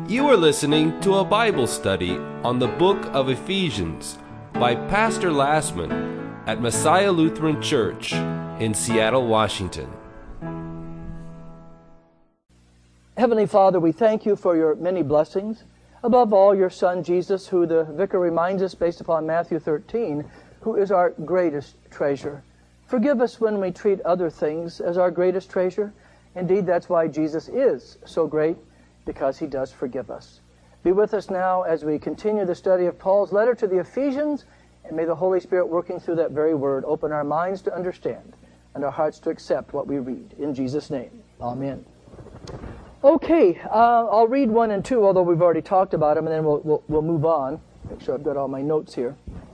You are listening to a Bible study on the book of Ephesians by Pastor Lassman at Messiah Lutheran Church in Seattle, Washington. Heavenly Father, we thank you for your many blessings. Above all, your Son Jesus, who the Vicar reminds us based upon Matthew 13, who is our greatest treasure. Forgive us when we treat other things as our greatest treasure. Indeed, that's why Jesus is so great, because he does forgive us. Be with us now as we continue the study of Paul's letter to the Ephesians, and may the Holy Spirit, working through that very word, open our minds to understand and our hearts to accept what we read. In Jesus' name, amen. Okay, I'll read 1 and 2, although we've already talked about them, and then we'll move on. Make sure I've got all my notes here.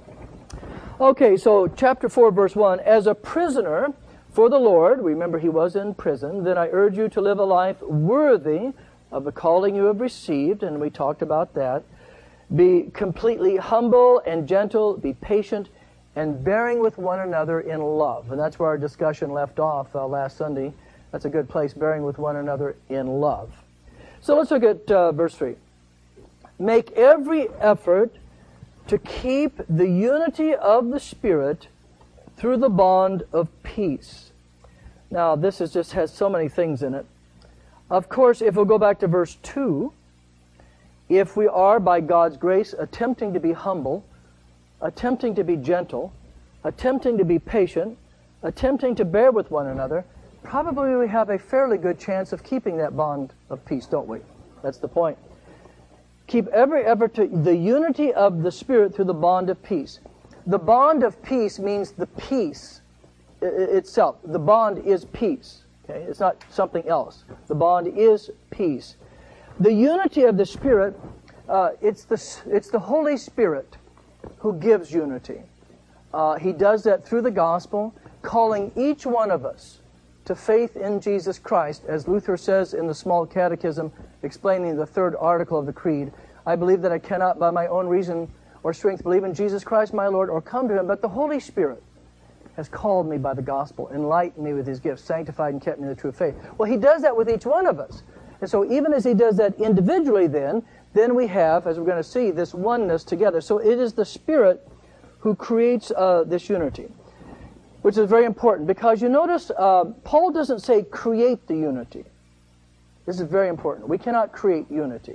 Okay, so chapter 4, verse 1, as a prisoner for the Lord, remember he was in prison, then I urge you to live a life worthy of the calling you have received, and we talked about that. Be completely humble and gentle, be patient, and bearing with one another in love. And that's where our discussion left off last Sunday. That's a good place, bearing with one another in love. So let's look at verse 3. Make every effort to keep the unity of the Spirit through the bond of peace. Now, this just has so many things in it. Of course, if we'll go back to verse 2, if we are, by God's grace, attempting to be humble, attempting to be gentle, attempting to be patient, attempting to bear with one another, probably we have a fairly good chance of keeping that bond of peace, don't we? That's the point. Keep every effort to the unity of the Spirit through the bond of peace. The bond of peace means the peace itself. The bond is peace. Okay? It's not something else. The bond is peace. The unity of the Spirit, it's the Holy Spirit who gives unity. He does that through the gospel, calling each one of us to faith in Jesus Christ. As Luther says in the Small Catechism, explaining the third article of the Creed, I believe that I cannot by my own reason or strength believe in Jesus Christ my Lord or come to Him, but the Holy Spirit has called me by the gospel, enlightened me with His gifts, sanctified and kept me in the true faith. Well, He does that with each one of us. And so even as He does that individually then we have, as we're going to see, this oneness together. So it is the Spirit who creates this unity, which is very important, because you notice Paul doesn't say create the unity. This is very important. We cannot create unity.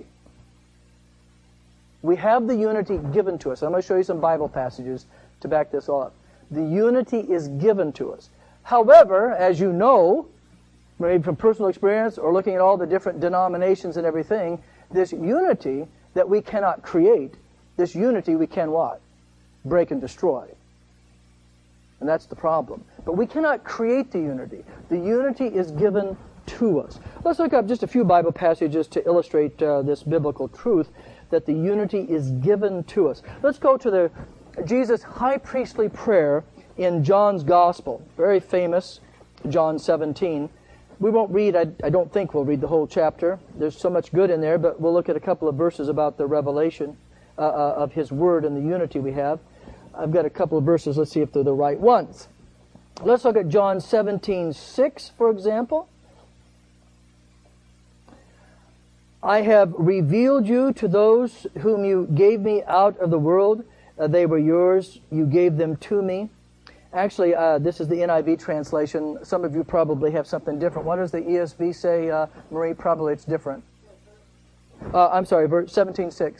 We have the unity given to us. I'm going to show you some Bible passages to back this all up. The unity is given to us. However, as you know, maybe from personal experience or looking at all the different denominations and everything, this unity that we cannot create, this unity we can what? Break and destroy. And that's the problem. But we cannot create the unity. The unity is given to us. Let's look up just a few Bible passages to illustrate this biblical truth that the unity is given to us. Let's go to Jesus' high priestly prayer in John's Gospel. Very famous, John 17. We won't read, I don't think we'll read the whole chapter. There's so much good in there, but we'll look at a couple of verses about the revelation of His Word and the unity we have. I've got a couple of verses. Let's see if they're the right ones. Let's look at John 17:6, for example. I have revealed you to those whom you gave me out of the world. They were yours. You gave them to me. Actually, this is the NIV translation. Some of you probably have something different. What does the ESV say, Marie? Probably it's different. I'm sorry, verse 17:6.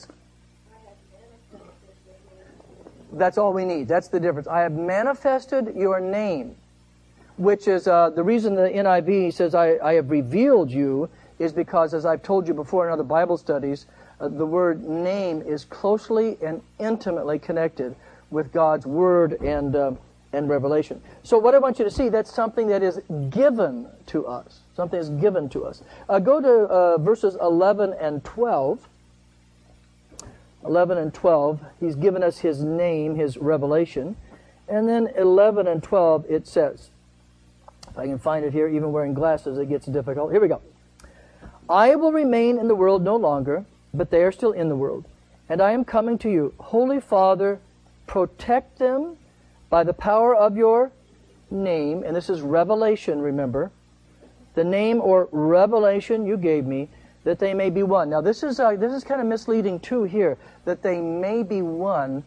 That's all we need. That's the difference. I have manifested your name, which is the reason the NIV says I have revealed you is because, as I've told you before in other Bible studies, the word name is closely and intimately connected with God's Word and revelation. So what I want you to see, that's something that is given to us. Something is given to us. Go to verses 11 and 12. 11 and 12, He's given us His name, His revelation. And then 11 and 12, it says, if I can find it here, even wearing glasses, it gets difficult. Here we go. I will remain in the world no longer, but they are still in the world. And I am coming to you. Holy Father, protect them by the power of your name. And this is revelation, remember. The name or revelation you gave me, that they may be one. Now this is kind of misleading too here, that they may be one.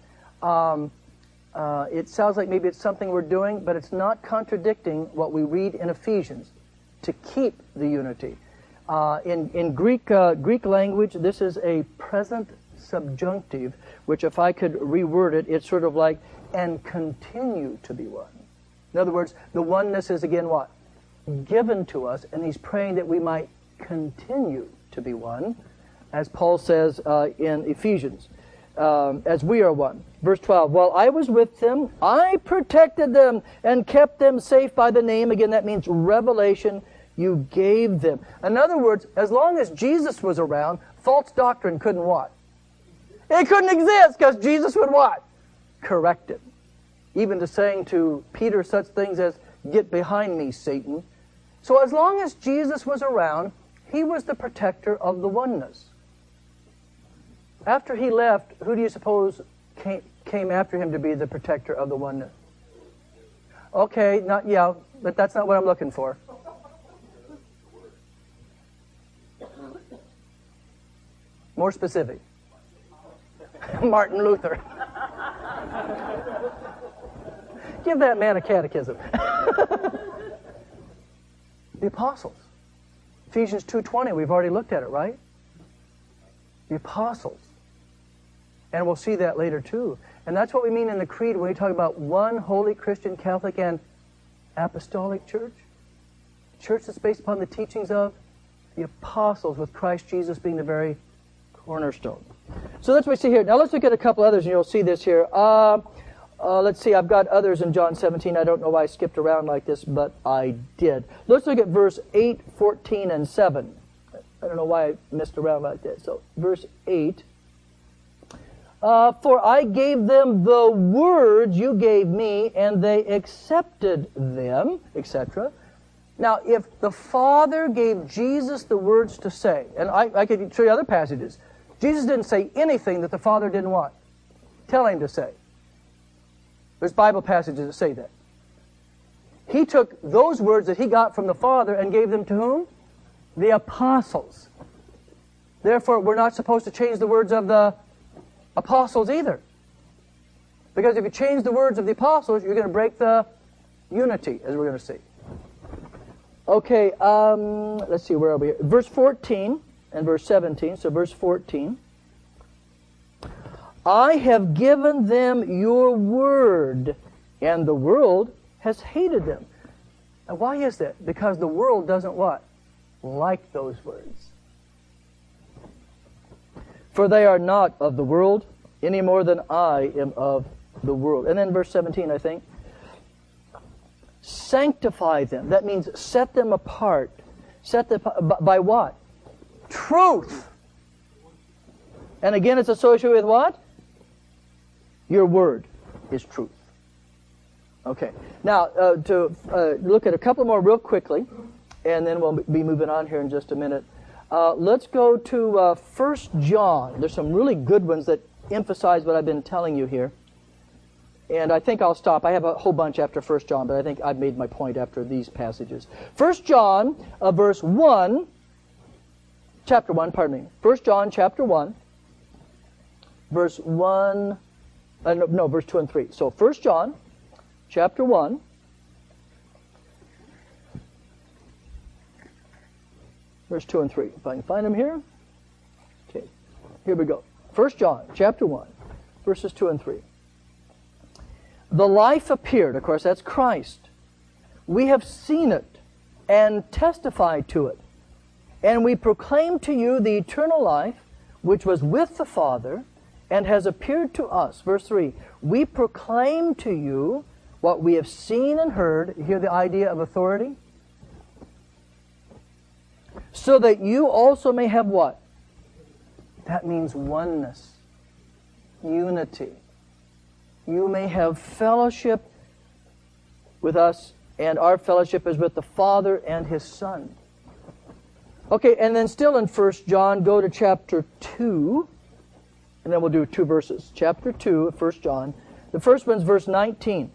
It sounds like maybe it's something we're doing, but it's not contradicting what we read in Ephesians, to keep the unity. In Greek language, this is a present subjunctive, which if I could reword it, it's sort of like, and continue to be one. In other words, the oneness is again what? Given to us, and he's praying that we might continue to be one, as Paul says in Ephesians, as we are one. Verse 12, while I was with them, I protected them and kept them safe by the name. Again, that means revelation you gave them. In other words, as long as Jesus was around, false doctrine couldn't what? It couldn't exist, because Jesus would what? Correct it. Even to saying to Peter such things as, get behind me, Satan. So as long as Jesus was around, he was the protector of the oneness. After he left, who do you suppose came after him to be the protector of the oneness? Okay, but that's not what I'm looking for. More specific. Martin Luther. Give that man a catechism. The apostles. Ephesians 2:20, we've already looked at it, right? The apostles. And we'll see that later too. And that's what we mean in the Creed when we talk about one holy Christian, Catholic, and apostolic church. Church that's based upon the teachings of the apostles, with Christ Jesus being the very cornerstone. So that's what we see here. Now let's look at a couple others, and you'll see this here. Let's see, I've got others in John 17. I don't know why I skipped around like this, but I did. Let's look at verse 8, 14, and 7. I don't know why I missed around like this. So, verse 8. For I gave them the words you gave me, and they accepted them, etc. Now, if the Father gave Jesus the words to say, and I could show you other passages, Jesus didn't say anything that the Father didn't want. Tell him to say. There's Bible passages that say that. He took those words that he got from the Father and gave them to whom? The apostles. Therefore, we're not supposed to change the words of the apostles either. Because if you change the words of the apostles, you're going to break the unity, as we're going to see. Okay, let's see, where are we here? Verse 14 and verse 17. So verse 14. I have given them your word, and the world has hated them. Now, why is that? Because the world doesn't what? Like those words. For they are not of the world, any more than I am of the world. And then verse 17, I think. Sanctify them. That means set them apart. Set them by what? Truth. And again, it's associated with what? Your word is truth. Okay. Now, to look at a couple more real quickly, and then we'll be moving on here in just a minute. Let's go to 1 John. There's some really good ones that emphasize what I've been telling you here. And I think I'll stop. I have a whole bunch after 1 John, but I think I've made my point after these passages. 1 John, verse 1, chapter 1, pardon me. 1 John, chapter 1, verse 1, verse 2 and 3. So 1 John, chapter 1, verse 2 and 3. If I can find them here. Okay, here we go. 1 John, chapter 1, verses 2 and 3. The life appeared, of course, that's Christ. We have seen it and testified to it. And we proclaim to you the eternal life, which was with the Father and has appeared to us. Verse 3, we proclaim to you what we have seen and heard. Hear the idea of authority? So that you also may have what? That means oneness, unity. You may have fellowship with us, and our fellowship is with the Father and His Son. Okay, and then still in 1 John, go to chapter 2, and then we'll do 2 verses. Chapter 2 of 1 John. The first one's verse 19.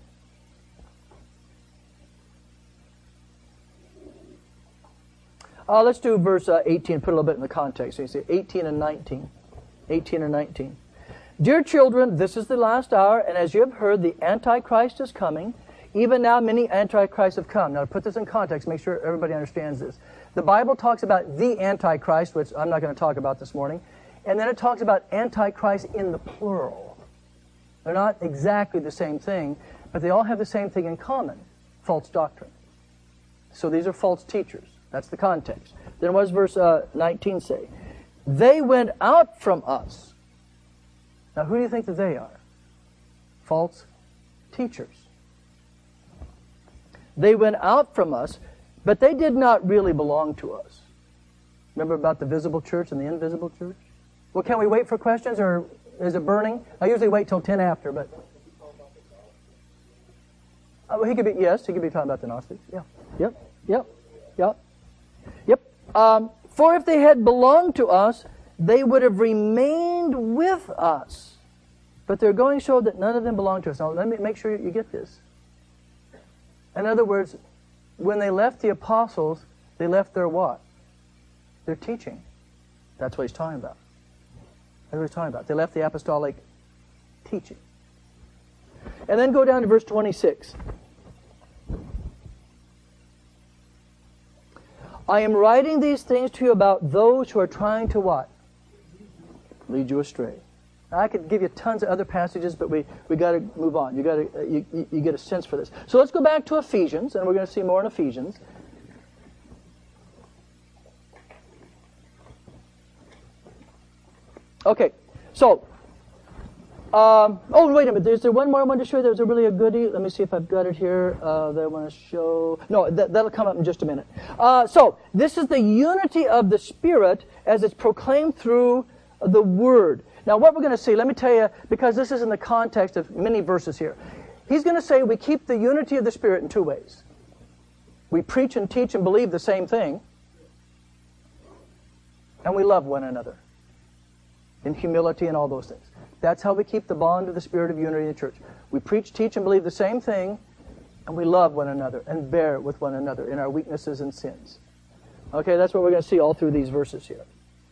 Let's do verse 18, put a little bit in the context. So you see 18 and 19. 18 and 19. Dear children, this is the last hour, and as you have heard, the Antichrist is coming. Even now, many Antichrists have come. Now, to put this in context, make sure everybody understands this. The Bible talks about the Antichrist, which I'm not going to talk about this morning, and then it talks about Antichrist in the plural. They're not exactly the same thing, but they all have the same thing in common, false doctrine. So these are false teachers. That's the context. Then what does verse 19 say? They went out from us. Now, who do you think that they are? False teachers. They went out from us, but they did not really belong to us. Remember about the visible church and the invisible church? Well, can we wait for questions, or is it burning? I usually wait till 10 after, but... well, he could be talking about the Gnostics. Yeah. Yep. For if they had belonged to us, they would have remained with us. But they're going to show that none of them belong to us. Now, let me make sure you get this. In other words, when they left the apostles, they left their what? Their teaching. That's what he's talking about. That's what he's talking about. They left the apostolic teaching. And then go down to verse 26. I am writing these things to you about those who are trying to what? Lead you astray. Now, I could give you tons of other passages, but we got to move on. You get a sense for this. So let's go back to Ephesians, and we're going to see more in Ephesians. Okay, so wait a minute. Is there one more I wanted to show you? There was a really goodie. Let me see if I've got it here that I want to show. No, that'll come up in just a minute. So this is the unity of the Spirit as it's proclaimed through the Word. Now, what we're going to see, let me tell you, because this is in the context of many verses here. He's going to say we keep the unity of the Spirit in two ways. We preach and teach and believe the same thing, and we love one another in humility and all those things. That's how we keep the bond of the Spirit of unity in the church. We preach, teach, and believe the same thing, and we love one another and bear with one another in our weaknesses and sins. Okay, that's what we're going to see all through these verses here.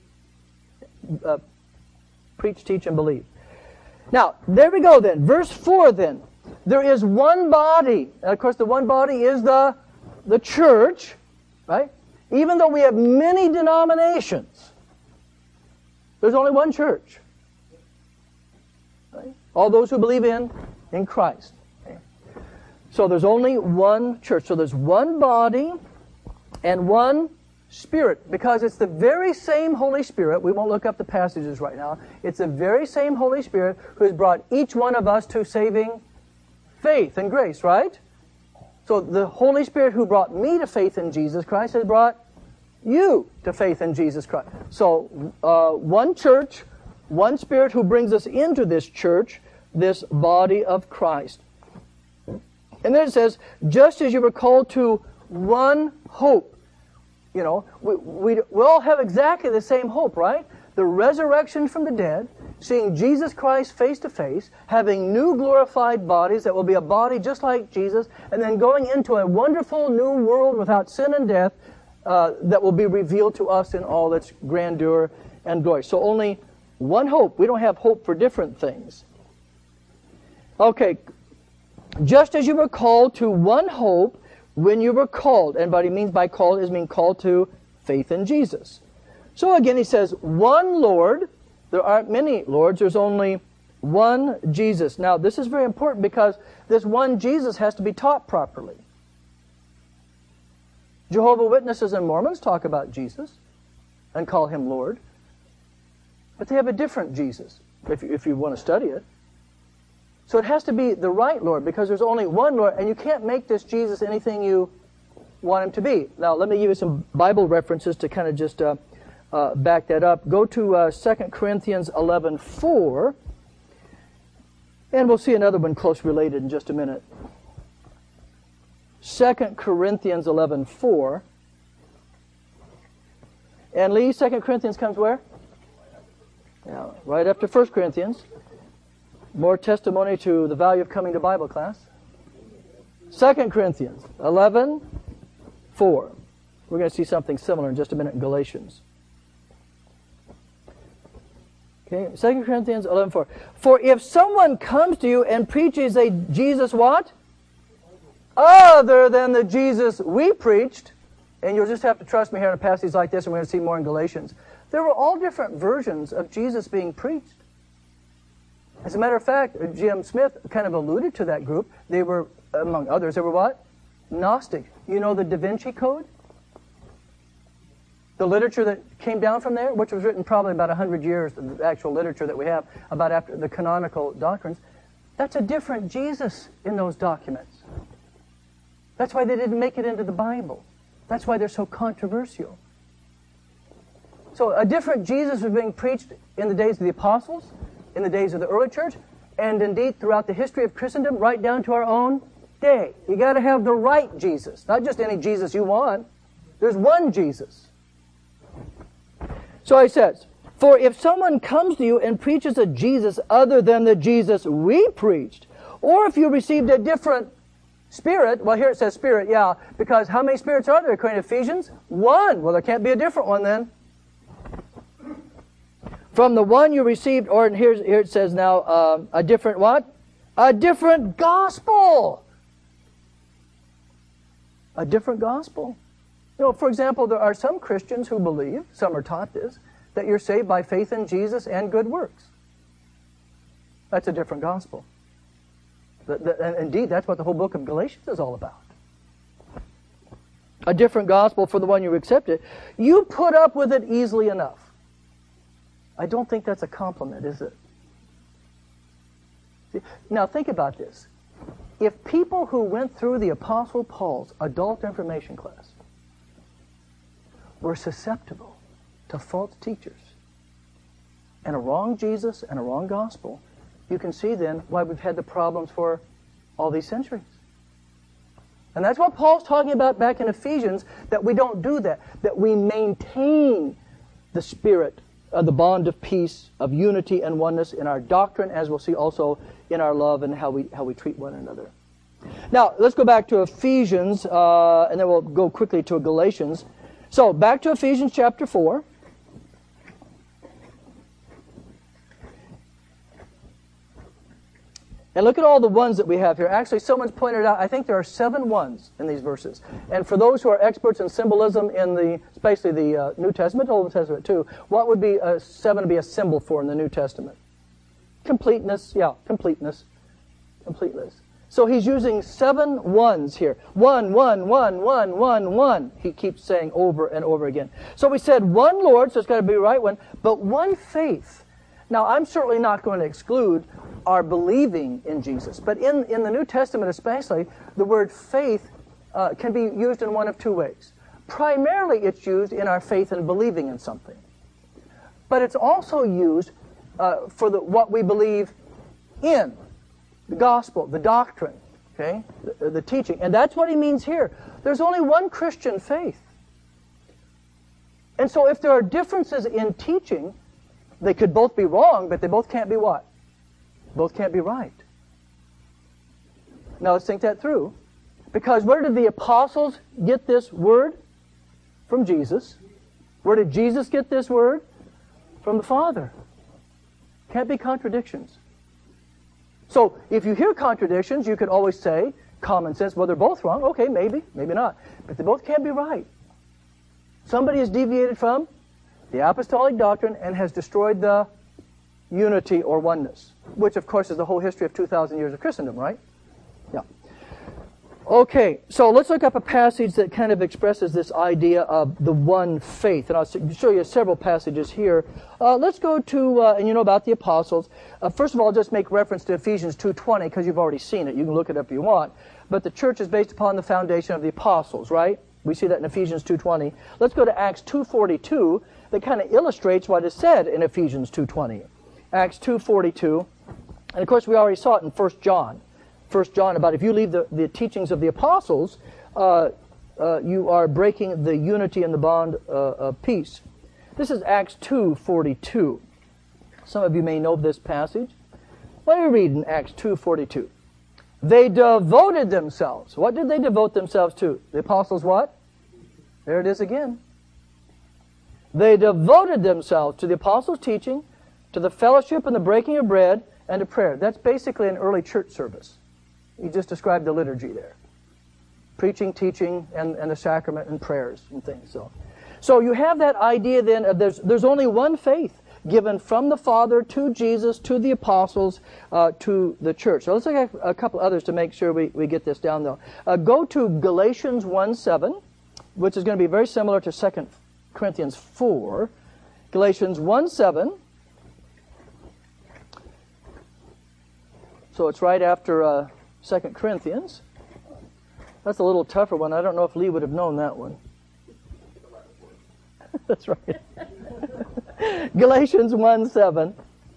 Preach, teach, and believe. Now, there we go then. Verse 4 then. There is one body. And of course, the one body is the church, right? Even though we have many denominations, there's only one church. Right? All those who believe in Christ. Okay? So there's only one church. So there's one body and one Spirit, because it's the very same Holy Spirit. We won't look up the passages right now. It's the very same Holy Spirit who has brought each one of us to saving faith and grace, right? So the Holy Spirit who brought me to faith in Jesus Christ has brought you to faith in Jesus Christ. So one church, one Spirit who brings us into this church, this body of Christ. And then it says, just as you were called to one hope. You know, we all have exactly the same hope, right? The resurrection from the dead, seeing Jesus Christ face to face, having new glorified bodies that will be a body just like Jesus, and then going into a wonderful new world without sin and death that will be revealed to us in all its grandeur and glory. So only one hope. We don't have hope for different things. Okay, just as you were called to one hope, when you were called, and what he means by called is being called to faith in Jesus. So again he says, one Lord. There aren't many Lords. There's only one Jesus. Now this is very important because this one Jesus has to be taught properly. Jehovah's Witnesses and Mormons talk about Jesus and call him Lord. But they have a different Jesus, if you want to study it. So it has to be the right Lord, because there's only one Lord, and you can't make this Jesus anything you want him to be. Now, let me give you some Bible references to kind of just back that up. Go to 2 Corinthians 11:4, and we'll see another one close related in just a minute. 2 Corinthians 11:4. And Lee, 2 Corinthians comes where? Yeah, right after 1 Corinthians. More testimony to the value of coming to Bible class. 2 Corinthians 11:4. We're going to see something similar in just a minute in Galatians. Okay, 2 Corinthians 11:4. For if someone comes to you and preaches a Jesus what? Other than the Jesus we preached, and you'll just have to trust me here in a passage like this, and we're going to see more in Galatians. There were all different versions of Jesus being preached. As a matter of fact, Jim Smith kind of alluded to that group. They were, among others, they were what? Gnostic. You know the Da Vinci Code? The literature that came down from there, which was written probably about 100 years, the actual literature that we have about after the canonical doctrines, that's a different Jesus in those documents. That's why they didn't make it into the Bible. That's why they're so controversial. So a different Jesus was being preached in the days of the apostles, in the days of the early church, and indeed throughout the history of Christendom, right down to our own day. You got to have the right Jesus, not just any Jesus you want. There's one Jesus. So he says, for if someone comes to you and preaches a Jesus other than the Jesus we preached, or if you received a different Spirit, well, here it says Spirit, yeah, because how many spirits are there according to Ephesians? One. Well, there can't be a different one then. From the one you received, or here it says now, a different what? A different gospel. A different gospel. You know, for example, there are some Christians who believe, some are taught this, that you're saved by faith in Jesus and good works. That's a different gospel. And indeed, that's what the whole book of Galatians is all about. A different gospel for the one you accepted. You put up with it easily enough. I don't think that's a compliment, is it? Now think about this. If people who went through the Apostle Paul's adult information class were susceptible to false teachers and a wrong Jesus and a wrong gospel, you can see then why we've had the problems for all these centuries. And that's what Paul's talking about back in Ephesians, that we don't do that, that we maintain the spirit of the bond of peace, of unity and oneness in our doctrine, as we'll see also in our love and how we treat one another. Now, let's go back to Ephesians, and then we'll go quickly to Galatians. So, back to Ephesians chapter 4. And look at all the ones that we have here. Actually, someone's pointed out, I think there are 7 ones in these verses. And for those who are experts in symbolism in especially the New Testament, Old Testament too, what would be 7 be a symbol for in the New Testament? Completeness, yeah, completeness. Completeness. So he's using 7 ones here. 1, 1, 1, 1, 1, 1. He keeps saying over and over again. So we said one Lord, so it's got to be the right one, but one faith. Now, I'm certainly not going to exclude our believing in Jesus. But in the New Testament especially, the word faith can be used in one of 2 ways. Primarily, it's used in our faith in believing in something. But it's also used for what we believe in, the gospel, the doctrine, okay, the teaching. And that's what he means here. There's only one Christian faith. And so if there are differences in teaching, they could both be wrong, but they both can't be what? Both can't be right. Now let's think that through. Because where did the apostles get this word? From Jesus. Where did Jesus get this word? From the Father. Can't be contradictions. So if you hear contradictions, you could always say, common sense, well, they're both wrong. Okay, maybe, maybe not. But they both can't be right. Somebody has deviated from the apostolic doctrine and has destroyed the unity or oneness, which of course is the whole history of 2,000 years of Christendom, right? Yeah. Okay, so let's look up a passage that kind of expresses this idea of the one faith. And I'll show you several passages here. Let's go to, and you know about the apostles. First of all, just make reference to Ephesians 2:20 because you've already seen it. You can look it up if you want. But the church is based upon the foundation of the apostles, right? We see that in Ephesians 2:20. Let's go to Acts 2:42 that kind of illustrates what is said in Ephesians 2:20. Acts 2:42. And of course we already saw it in 1 John. 1 John about if you leave the teachings of the apostles, you are breaking the unity and the bond of peace. This is Acts 2:42. Some of you may know this passage. What do you read in Acts 2:42? They devoted themselves. What did they devote themselves to? The apostles what? There it is again. They devoted themselves to the apostles' teaching, to the fellowship and the breaking of bread, and to prayer. That's basically an early church service. He just described the liturgy there. Preaching, teaching, and the sacrament and prayers and things. So you have that idea then of there's only one faith given from the Father to Jesus, to the apostles, to the church. So let's look at a couple others to make sure we get this down though. Go to Galatians 1:7, which is going to be very similar to 2 Corinthians 4. Galatians 1:7. So it's right after 2 Corinthians. That's a little tougher one. I don't know if Lee would have known that one. That's right. Galatians 1:7.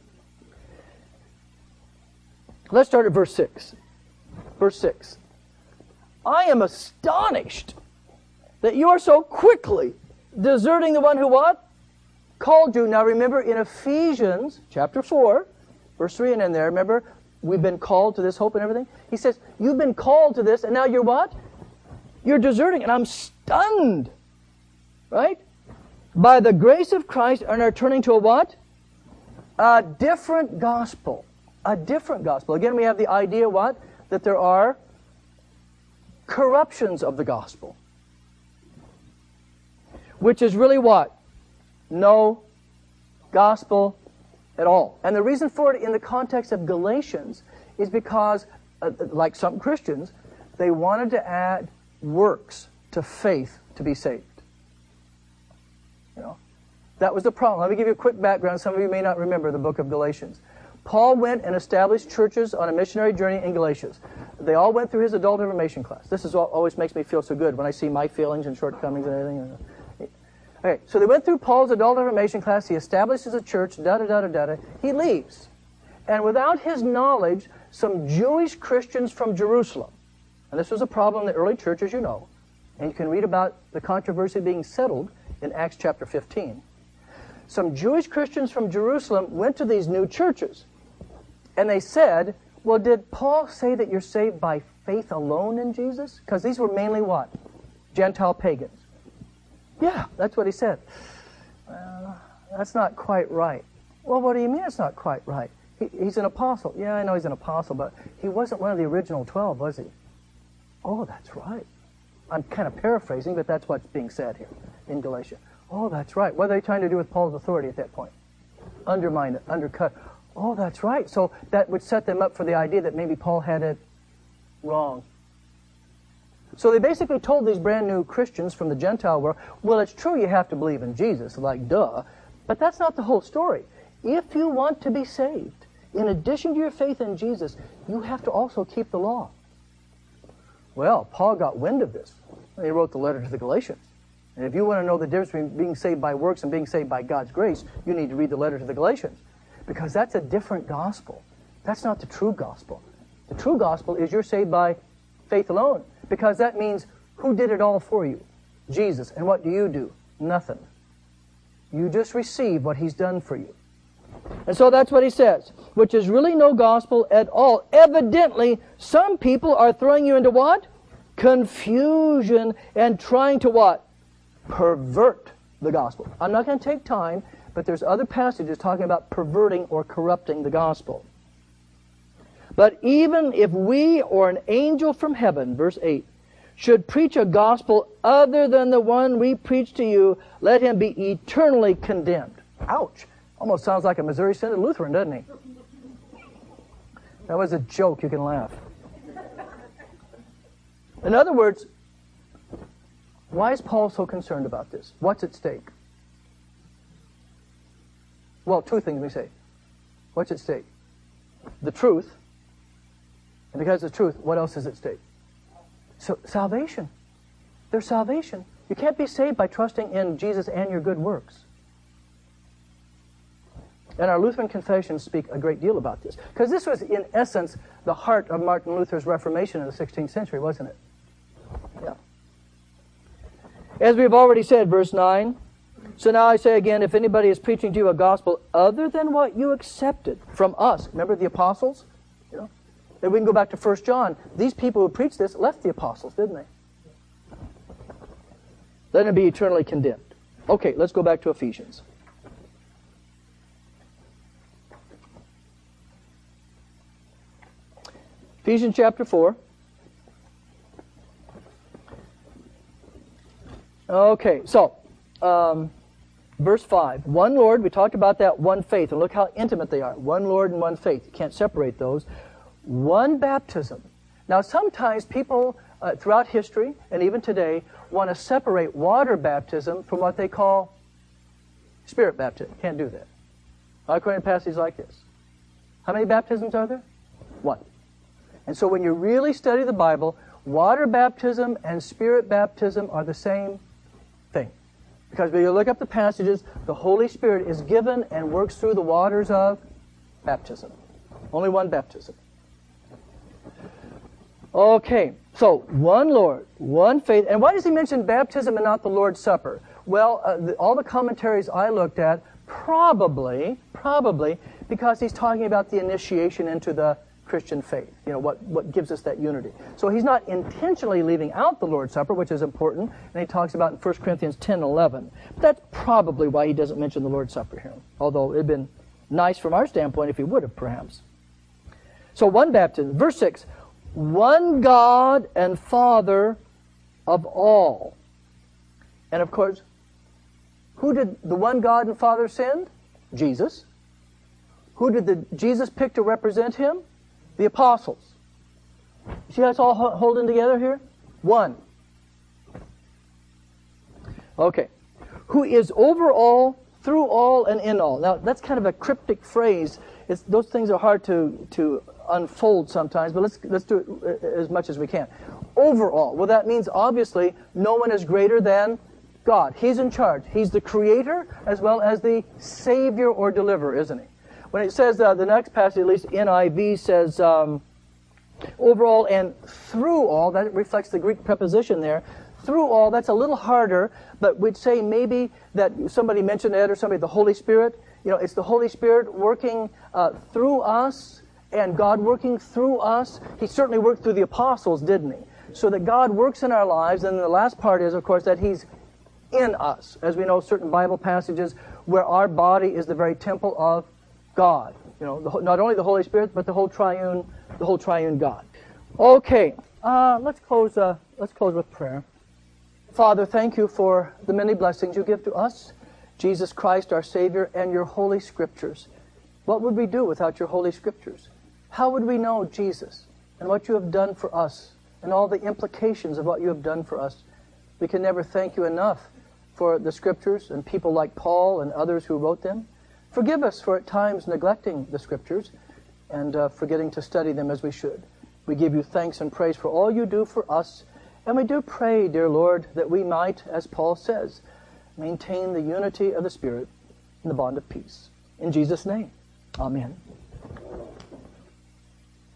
Let's start at verse 6. Verse 6. I am astonished that you are so quickly deserting the one who what? Called you. Now remember in Ephesians chapter 4, verse 3 and in there, remember, we've been called to this hope and everything. He says, you've been called to this and now you're what? You're deserting. And I'm stunned. Right? By the grace of Christ and are turning to a what? A different gospel. A different gospel. Again, we have the idea what? That there are corruptions of the gospel. Which is really what? No gospel at all. And the reason for it in the context of Galatians is because, like some Christians, they wanted to add works to faith to be saved. You know, that was the problem. Let me give you a quick background. Some of you may not remember the book of Galatians. Paul went and established churches on a missionary journey in Galatia. They all went through his adult information class. This is what always makes me feel so good when I see my failings and shortcomings and everything. Okay, so they went through Paul's adult information class. He establishes a church, da-da-da-da-da. He leaves. And without his knowledge, some Jewish Christians from Jerusalem, and this was a problem in the early church, as you know, and you can read about the controversy being settled in Acts chapter 15. Some Jewish Christians from Jerusalem went to these new churches, and they said, well, did Paul say that you're saved by faith alone in Jesus? Because these were mainly what? Gentile pagans. Yeah, that's what he said. That's not quite right. Well, what do you mean it's not quite right? He's an apostle. Yeah, I know he's an apostle, but he wasn't one of the original 12, was he? Oh, that's right. I'm kind of paraphrasing, but that's what's being said here in Galatia. Oh, that's right. What are they trying to do with Paul's authority at that point? Undermine it, undercut. Oh, that's right. So that would set them up for the idea that maybe Paul had it wrong. So they basically told these brand new Christians from the Gentile world, well, it's true you have to believe in Jesus, like duh, but that's not the whole story. If you want to be saved, in addition to your faith in Jesus, you have to also keep the law. Well, Paul got wind of this. He wrote the letter to the Galatians. And if you want to know the difference between being saved by works and being saved by God's grace, you need to read the letter to the Galatians. Because that's a different gospel. That's not the true gospel. The true gospel is you're saved by faith alone. Because that means, who did it all for you? Jesus. And what do? Nothing. You just receive what He's done for you. And so that's what he says, which is really no gospel at all. Evidently, some people are throwing you into what? Confusion and trying to what? Pervert the gospel. I'm not going to take time, but there's other passages talking about perverting or corrupting the gospel. But even if we or an angel from heaven, verse 8, should preach a gospel other than the one we preach to you, let him be eternally condemned. Ouch. Almost sounds like a Missouri Synod Lutheran, doesn't he? That was a joke. You can laugh. In other words, why is Paul so concerned about this? What's at stake? Well, two things we say. What's at stake? The truth. And because of the truth, what else is at stake? So, salvation. There's salvation. You can't be saved by trusting in Jesus and your good works. And our Lutheran confessions speak a great deal about this. Because this was, in essence, the heart of Martin Luther's Reformation in the 16th century, wasn't it? Yeah. As we've already said, verse 9, so now I say again, if anybody is preaching to you a gospel other than what you accepted from us, remember the apostles? You know? Then we can go back to 1 John. These people who preached this left the apostles, didn't they? Let him be eternally condemned. Okay, let's go back to Ephesians. Ephesians chapter 4. Okay, so, verse 5. One Lord, we talked about that, one faith, and look how intimate they are. One Lord and one faith. You can't separate those. One baptism. Now, sometimes people throughout history, and even today, want to separate water baptism from what they call spirit baptism. Can't do that. According to passages like this. How many baptisms are there? One. And so when you really study the Bible, water baptism and spirit baptism are the same thing. Because when you look up the passages, the Holy Spirit is given and works through the waters of baptism. Only one baptism. Okay, so one Lord, one faith. And why does he mention baptism and not the Lord's Supper? Well, all the commentaries I looked at, probably, because he's talking about the initiation into the Christian faith. You know, what gives us that unity. So he's not intentionally leaving out the Lord's Supper, which is important, and he talks about in 1 Corinthians 10 and 11. But that's probably why he doesn't mention the Lord's Supper here, although it would have been nice from our standpoint if he would have, perhaps. So one baptism. Verse 6, one God and Father of all. And of course, who did the one God and Father send? Jesus. Who did Jesus pick to represent him? The apostles. See how it's all holding together here? One. Okay. Who is over all, through all, and in all. Now, that's kind of a cryptic phrase. Those things are hard to unfold sometimes, but let's do it as much as we can. Over all. Well, that means obviously no one is greater than God. He's in charge. He's the creator as well as the savior or deliverer, isn't he? When it says, the next passage, at least NIV says, overall and through all, that reflects the Greek preposition there. Through all, that's a little harder, but we'd say maybe that somebody mentioned it or somebody, the Holy Spirit. You know, it's the Holy Spirit working through us and God working through us. He certainly worked through the apostles, didn't he? So that God works in our lives, and the last part is, of course, that He's in us. As we know, certain Bible passages where our body is the very temple of God. You know, not only the Holy Spirit, but the whole triune God. Okay, let's close with prayer. Father, thank you for the many blessings you give to us, Jesus Christ, our Savior, and your Holy Scriptures. What would we do without your Holy Scriptures? How would we know Jesus and what you have done for us and all the implications of what you have done for us? We can never thank you enough for the Scriptures and people like Paul and others who wrote them. Forgive us for at times neglecting the Scriptures and forgetting to study them as we should. We give you thanks and praise for all you do for us, and we do pray, dear Lord, that we might, as Paul says, maintain the unity of the Spirit in the bond of peace. In Jesus' name, amen.